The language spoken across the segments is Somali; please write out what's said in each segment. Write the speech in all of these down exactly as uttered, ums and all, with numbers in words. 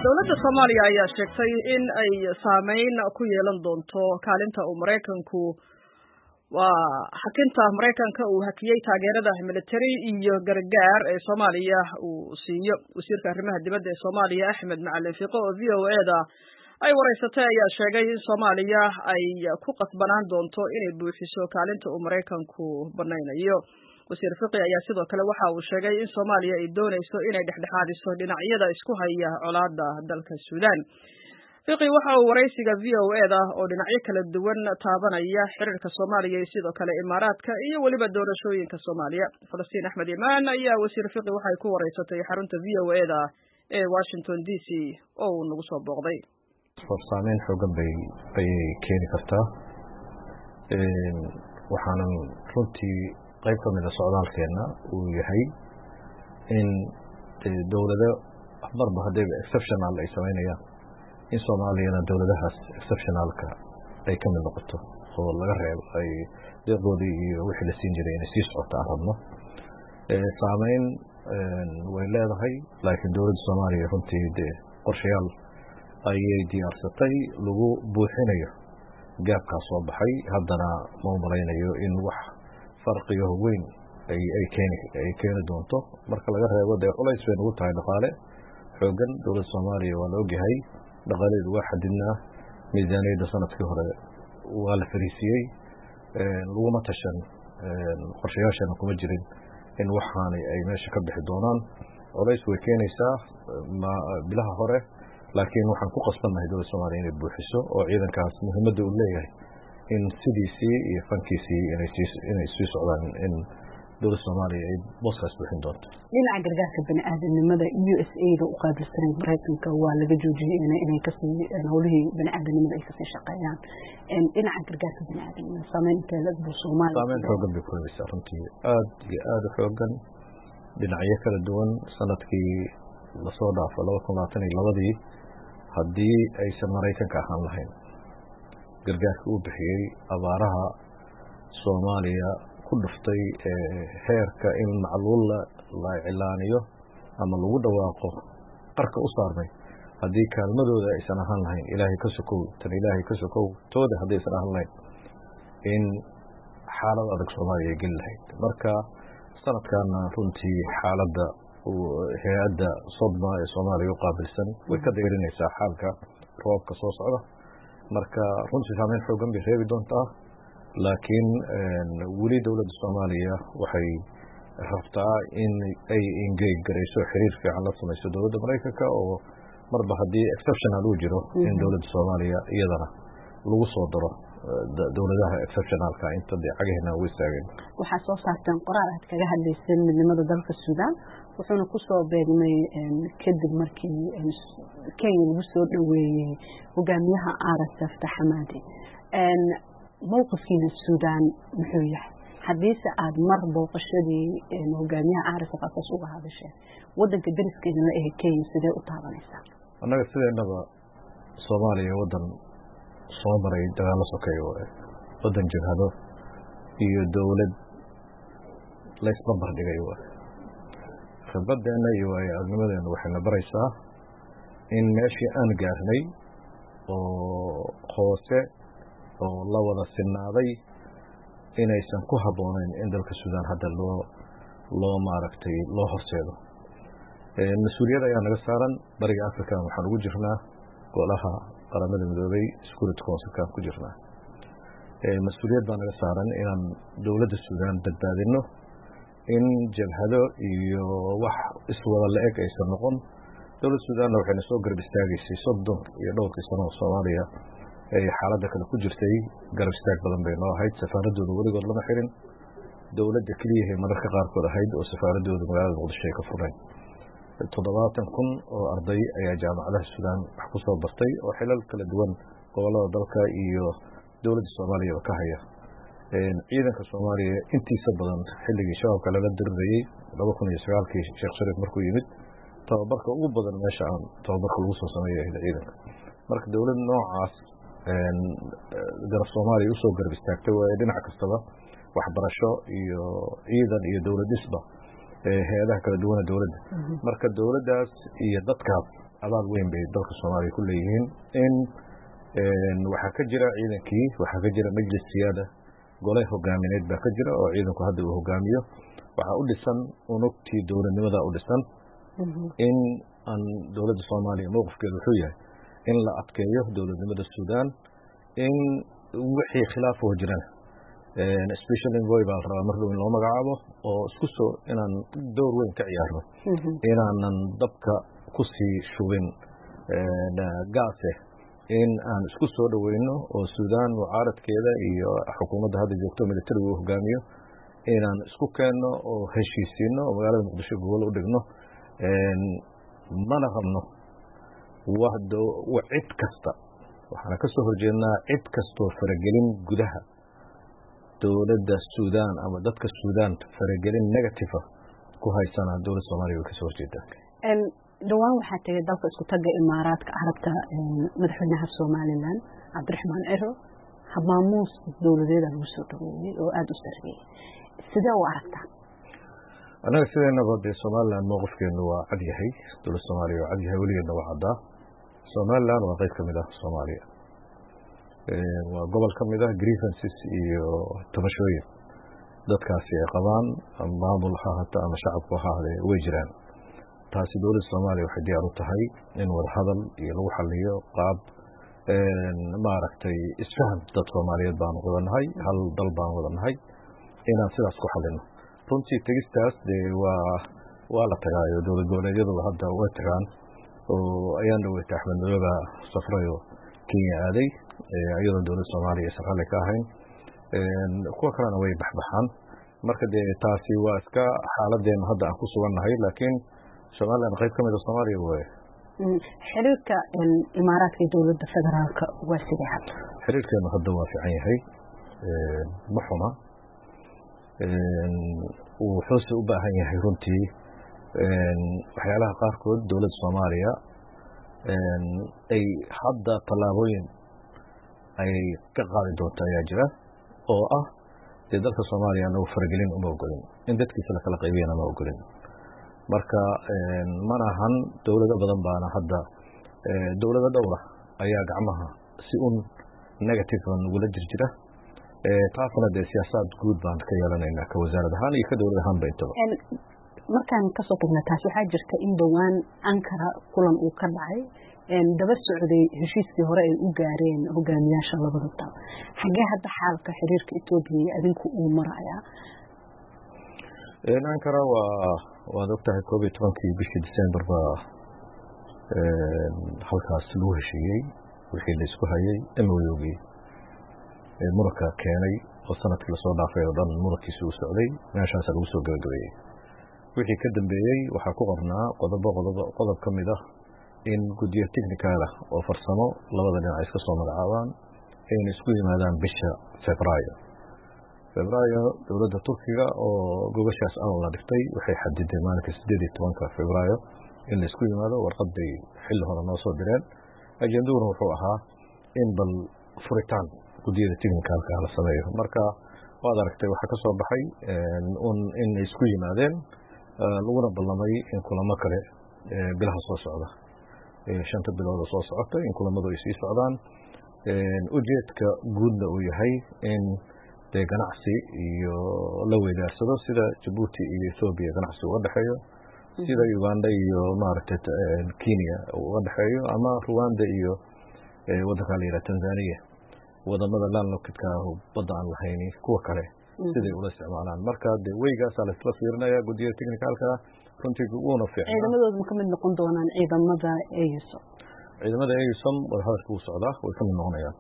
dowladda Soomaaliya ayaa sheegtay in ay saameyn ku yeelan doonto kaalinta uu Mareykanku waa xakinta Mareykanka uu hakiyay taageerada military iyo gargaar ee Soomaaliya uu siiyo. Wasiirka arrimaha dibadda ee Soomaaliya Axmed Macalin Fiqo oo V O A da ay wareysatay ayaa sheegay in Soomaaliya ay ku qasbanaan doonto inay buuxiso kaalinta uu Mareykanku banaynayo. wasiir Fiqi ayaa sidoo kale waxa uu sheegay in Soomaaliya ay doonayso inay dhexdhexaadiso dhinacyada isku haya colaadda dalka Suudaan. Fiqi waxa uu wareysiga V O A da oo dhinacyo kala duwan taabanaya xiriirka Soomaaliya iyo sidoo kale Imaaraadka iyo waliba doorashooyinka Soomaaliya. Falastiin Axmed Imaan ayaa wasiir Fiqi waxay ku wareysatay xarunta V O A da ee Washington D C oo uu nagu soo booqday. Saameyn xooggan bay bay keeni kartaa een waxaanan runtii qayb ka mid ah socdaalkeena uu yahay in dowladda marba haddii exceptional ay sameynayaan in Soomaaliyana dowladahaas exceptionalka ay ka mid noqoto oo laga reebo ay deeqoodii iyo wixii la siin jiray inay sii socoto aan rabno ee saameyn way leedahay laakiin dowladda Soomaaliya runtii dee qorshayaal ayay diyaarsatay lagu buuxinayo gaabkaas soo baxay haddana ma malaynayo in wax farqiyo weyn ay ay keeni ay keeni doonto marka laga reebo dee culays weyn ugu tahay dhaqaale xooggan dowladda Soomaaliya waa la ogyahay dhaqaaleedu waa xadidnaa miisaaniyadda sanadkii hore waa la fariisiyey laguma tashan qorshayaashana kuma jirin in waxaani ay meesha ka bixi doonaan culays way keenaysaa bilaha hore laakiin waxaan ku qasbannahay dowladda Soomaaliya inay buuxiso oo ciidankaas muhiimadda uu leeyahay in sidiisii iyo fankiisii inay sii inay sii socdaan in dowladda Soomaaliya ay booskaas buuxin doonto. dhinaca gargaarka bani'aadanimada U S A da u qaabilsan Mareykanka waa laga joojiyay inay inay ka sii howlihii bani'aadanimada ay ka sii shaqeeyaan in dhinaca gargaarka bani'aadanimada saameynta la dul Soomaaliya saameyn xooggan bay ku leedahay runtii aad iyo aad u xooggan dhinacyo kala duwan sanadkii la soo dhaafay laba kun labaatan iyo labadii haddii aysan Mareykanka ahaan lahayn gargaarka uu bixiyey abaaraha Soomaaliya ku dhuftay heerka in macluul la cilaaniyo ama lagu dhawaaqo qarka u saarmay haddii kaalmadooda aysan ahaan lahayn ilaahay ka sokow tan ilaahay ka sokow tooda haddii aysan ahaan lahayn in xaalad adag Soomaaliya ay geli lahayd marka sanadkaana runtii xaaladda hay-adda Sodma ee Soomaaliya u qaabilsan way ka dayrinaysaa xaalka roobka soo socda marka runtii saameyn xooggan bay reebi doontaa laakiin weli dowladda Soomaaliya waxay rabtaa in ay engage garayso xiriir fiican la samayso dowladda Mareykanka oo marba haddii exceptional uu jiro in dowladda Soomaaliya iyadana lagu soo daro dowladaha exceptionalka inta cagaheena u istaageen waxaa soo saarteen qoraal aad kaga hadlaysay midnimada dalka Suudaan wuxuuna ku soo beegmay kadib markii Kenya lagu soo dhaweeyay hogaamiyaha R S F Taxamadi een mowqifkiina Suudaan muxuu yahay hadiise aad mar booqashadii hogaamiyaha R S F ka soo hadashay wadanka dariskiisa la ee Kenya sidee u taabanaysaa annaga sideenaba Soomaaliya wadan soo maray dagaalo sokeeyo wadan jihado iyo dowlad la isma bardhigay khibraddeena iyo aragnimadeena waxayna baraysaa in meeshii aan gaarnay oo hoose oo la wada sinaaday inaysan ku habboonayn in dalka Suudaan hadda loo loo maaragtay loo horseedo mas-uuliyad ayaa naga saaran bariga Afrika waxaan ugu jirnaa golaha qaramada midoobay Security Council-ka ku jirnaa mas-uuliyad baa naga saaran inaan dowladda Suudaan badbaadino in jabhado iyo wax iswada la-eg aysan noqon dowladda Suudaanna waxayna soo garab istaagaysay soddon iyo dhowrkii sano oo Soomaaliya ay xaaladda kale ku jirtay garab istaag badan bay noo ahayd safaaradooda weligood lama xirin dowladda keliya ee mararka qaarkood ahayd oo safaaradooda magaalada Muqdisho ay ka fureen toddobaatan kun oo arday ayaa jaamacadaha Suudaan wax ku soo bartay oo xilal kala duwan gobolada dalka iyo dowladda Soomaaliya ka haya ciidanka Soomaaliya intiisa badan xilligii shabaabka laga dirayay laba kun iyo sagaal kii Sheekh Shariif markuu yimid tababarka ugu badan meesha aan tababarka lagu soo sameeyay ciidanka marka dowlad noocaas garab Soomaaliya u soo garab istaagtay waa dhinac kastaba waxbarasho iyo ciidan iyo dowlad dhisba hay'adaha kala duwan dowladda marka dowladdaas iyo dadkaas abaal weyn bay dalka Soomaaliya ku leeyihiin in waxa ka jira ciidankii waxa ka jira majlis siyaada golaha hogaamineed baa ka jira oo ciidanku hadda uu hogaamiyo waxa u dhisan unugtii dowladnimada u dhisan in aan dowladda Soomaaliya mowqifkeedu wuxuu yahay in la adkeeyo dowladnimada Suudaan in wixii khilaaf oo jirana especially in Voival raba mar dhow in loo magacaabo oo isku soo inaan door weyn ka ciyaarno inaanan dabka ku sii shubin gaase in aan isku soo dhaweyno oo Suudaan mucaaradkeeda iyo xukuumadda hadda joogto militariga uu hogaamiyo inaan isku keenno oo heshiisiino oo magaalada Muqdisho gobol u dhigno mana qabno wahdo cid kasta waxaan ka soo horjeednaa cid kastoo faragelin gudaha dowladda Suudaan ama dadka Suudaan faragelin negative ku haysana dowladda Soomaaliya way ka soo horjeedaa en dhawaan waxaa tagay dalka isku taga Imaaraadka Carabta madaxweynaha Somaliland Cabdiraxmaan Ciro habmaamuus dowladeeda lagu soo dhaweeyay oo aad u sarreeyay sidee u aragtaa anaga sideenaba dee Somaliland mowqifkeenu waa cad yahay dowladda Soomaaliya waa cad yahay weligeedna waa caddaa Somaliland waa qayb ka mid ah Soomaaliya waa gobol ka mid ah grievances iyo tabashooyin dadkaasi ay qabaan maamul ha ahaato ama shacabku ha ahaadee way jiraan taasi dowladda Soomaaliya waxay diyaar u tahay in wada hadal iyo lagu xaliyo qaab maaragtay isfaham dad Soomaaliyeed baan wadanahay hal dal baan wadanahay inaan sidaas ku xalino runtii tegistaas dee waa waa la tagaayo dowlad goboleedyadu hadda way tagaan oo ayaan dhaweeyay Axmed Madoobe safrayo Kenya aaday iyadoo dowladda Soomaaliya safar ka ahayn kuwa kalena way baxbaxaan marka dee taasi waa iska xaaladeena hadda aan ku sugannahay laakiin Somaliland qayb ka mid ah Soomaaliya way xiriirka Imaaraadka iyo dowladda federaalka waa sidee hadda xiriirkeenu hadda waa fiican yahay ma xuma uu xusi u baahan yahay runtii waxyaalaha qaarkood dowladda Soomaaliya ay hadda tallaabooyin ay ka qaadi doonto ayaa jira oo ah dee dalka Soomaaliya anagu faragelin uma ogolin in dadkiisa la kala qaybiyana ma ogolin marka mana ahan dowlado badan baana hadda dowlado dhowra ayaa gacmaha si un negative nagula jirjira taasna dee siyaasad guud baan ka yeelanaynaa ka wasaarad ahaan iyo ka dowlad ahaan bayntaba markaan kasoo tagna taas waxaa jirta in dhowaan Ankara kulan uu ka dhacay daba socday heshiiskii hore ay u gaareen hogaamiyaasha labada dal xagee hadda xaalka xiriirka Itoobiya iyo adinku uu marayaa Ankara waa waad ogtahay koob iyo tobankii bishii December baa halkaas lagu heshiiyey wixii la isku hayay M O U-gii muranka keenay oo sanadkii lasoo dhaafay oo dhan murankiisa uu socday meeshaas lagu soo gabagabeeyey wixii ka dambeeyey waxaa ku qornaa qodobo qodobo qodob ka mid ah in guddiyo technical ah oo farsamo labada dhinac iska soo magacaabaan ayna isku yimaadaan bisha Febraayo Febraayo dowladda Turkiga oo gobashaas aan la dhigtay waxay xadiday maalinka sideed iyo tobanka Febraayo in la isku yimaado warqad bay xilli hore noo soo direen ajenduuna wuxuu ahaa in bal furitaan guddiyada technicalka la sameeyo marka waad aragtay waxa ka soo baxay in ay isku yimaadeen laguna ballamay in kulamo kale bilaha soo socda shanta bilood oo soo socota in kulamadu ay sii socdaan ujeedka guudna uu yahay in dee ganacsi iyo la weydaarsado sida Djibouti iyo Ethiopia ganacsi uga dhaxeeyo sida Uganda iyo maaragtay Kenya uga dhaxeeyo ama Rwanda iyo waddanka la yiraahdo Tanzania wadamada landlocked-ka badda aan lahayn kuwa kale siday ula isticmaalaan marka dee weygaas la isla fiirinaya guddiyada technicalka runtii uuna fiican ciidamadoodu ma ka mid noqon doonaan ciidamada AUSOM ciidamada AUSOM way hadalku u socdaa way ka mid noqonayaan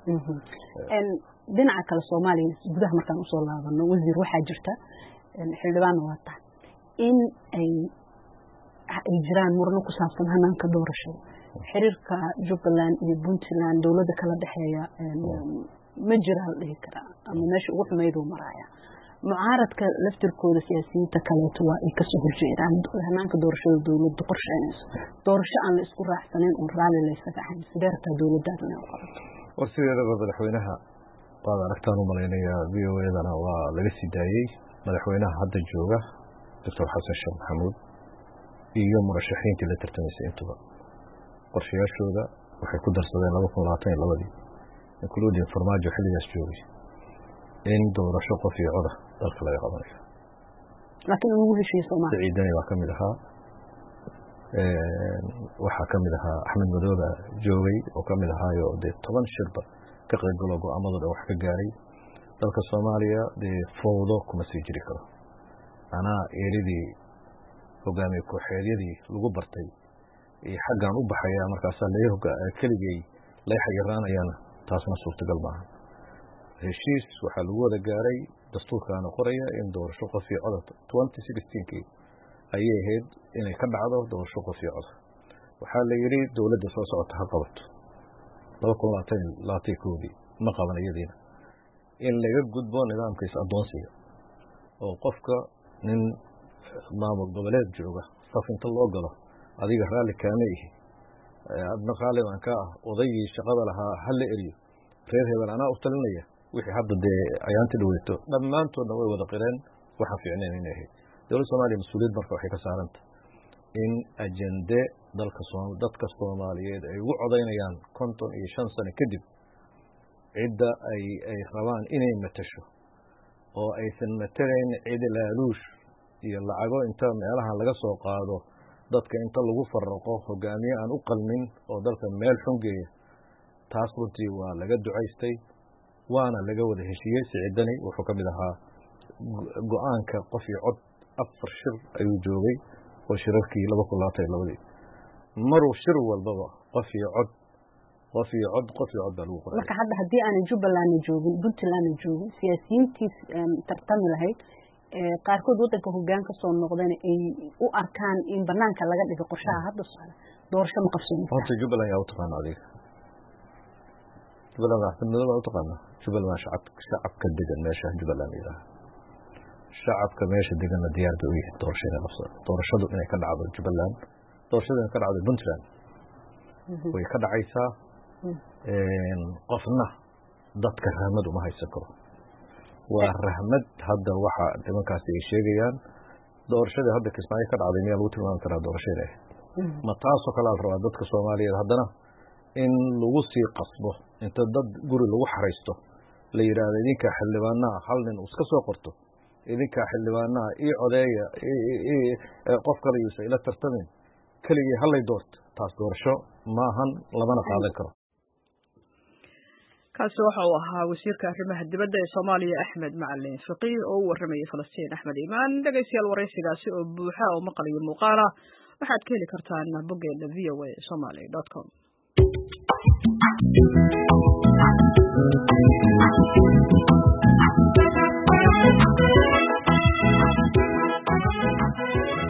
en dhinaca kale Soomaaliya gudaha markaan usoo laabano wasiir waxaa jirta xildhibaan wata in ay ay jiraan murno ku saabsan hanaanka doorashada xiriirka Jubbaland iyo Puntland dowladda kala dhaxeeya ma jiraan dhihi kara ama meesha ugu xumeeyo maraya mucaaradka laftirkooda siyaasiyiinta kale waa ay ka soo horjeedaan hanaanka doorashada dowladda qorsheynayso doorasho aan la isku raacsaneyn oo raali la isaga ahayn sideerta dowladdaadna u qabato warsideedaba madaxweynaha baad aragtaan u malaynayaa V O A-dana waa laga sii daayey madaxweynaha hadda jooga Doctor Xasan Sheekh Maxamuud iyo murashaxiintii la tartamaysay intuba qorshayaashooda waxay ku darsadeen laba kun labaatan iyo labadii including farmaajo xilligaas joogay in doorasho qof iyo coda dalka laga qabanayo laakiin ugu heshiis Soomaaliya ciidani waa kamid ahaa waxaa kamid ahaa Axmed Madoobe joogay oo kamid ahaayo dee toban shirba ka qaybgalo go'aamadooda wax ka gaaray dalka Soomaaliya dee fowdo kuma sii jiri karo anaa eeridii hogaamiye kooxeedyadii lagu bartay iyo xaggan u baxaya markaasaa laga keligay lay xayiraanayana taasna suurtagal maaha heshiis waxaa lagu wada gaaray dastuurkaana qoraya in doorasho qof iyo cod twenty sixteen-kii ayay ahayd inay ka dhacdo doorasho qof iyo cod waxaa la yidhi dowladda soo socota ha qabato laba kun labaatan labaatan koodii ma qaban iyadiina in laga gudbo nidaamka is-addoonsiga oo qofka nin maamul goboleed jooga saf inta loo galo adiga raalli kaama ihi adna raalli baan ka ah odaygii shaqada lahaa ha la eriyo reer hebel anaa u talinaya wixii hadda dee ayaanti dhaweyto dhammaantoodna way wada qireen waxa fiicneen inay ahayd dowladda Soomaaliya mas-uuliyad marka waxay ka saaranta in ajende dalka dadka Soomaaliyeed ay ugu codaynayaan konton iyo shan sano kadib cidda ay ay rabaan inay matasho oo aysan matalayn cid laaluush iyo lacago inta meelaha laga soo qaado dadka inta lagu farraqo hogaamiye aan u qalmin oo dalka meel xun geeya taas runtii waa laga ducaystay waana laga wada heshiiyey siciidani wuxuu ka mid ahaa go'aanka qof iyo cod afar shir ayuu joogay oo shirarkii laba kun labaatan iyo labadii maruu shir walbaba qof iyo cod qof iyo cod qof iyo cod baa lagu qoray marka hadda haddii aanay Jubbaland joogin Puntland joogin siyaasiyiintii tartami lahayd qaarkood wadanka hoggaan ka soo noqdeen ay u arkaan in banaanka laga dhigo qorshaha hadda socda doorasho ma qabsanaysa horta Jubbaland yaa u taqaan adiga Jubbaland waxaan noo u taqaan Jubbaland shacab shacabka degan meesha Jubbaland ilaa shacabka meesha degan diyaar bay u yihiin doorashada qabsada doorashadu inay ka dhacdo Jubbaland doorashada inay ka dhacdo Puntland way ka dhacaysaa een qofna dadka rahmad uma haysan karo waa rahmad hadda waxa nimankaasi ay sheegayaan doorashada hadda Kismaayo ka dhacday meel lagu tilmaami karaa doorashada ma taasoo kala rabaa dadka Soomaaliyeed haddana in lagu sii qasbo inta dad guri lagu xareysto la yiraahdo idinka xildhibaanada hal nin iska soo qorto idinka xildhibaanada ii codeeya qof kale uu ila tartamin kaligii halay doorto taas doorasho maahan labana qaadan karo kaasi waxa uu ahaa wasiirka arrimaha dibadda ee Soomaaliya Axmed Macalin Fiqi oo u warramay Falastiin Axmed Iimaan dhageystayaal wareysigaasi oo buuxa oo maqal iyo muuqaal ah waxaad ka heli kartaan boggeena v o a somali dot com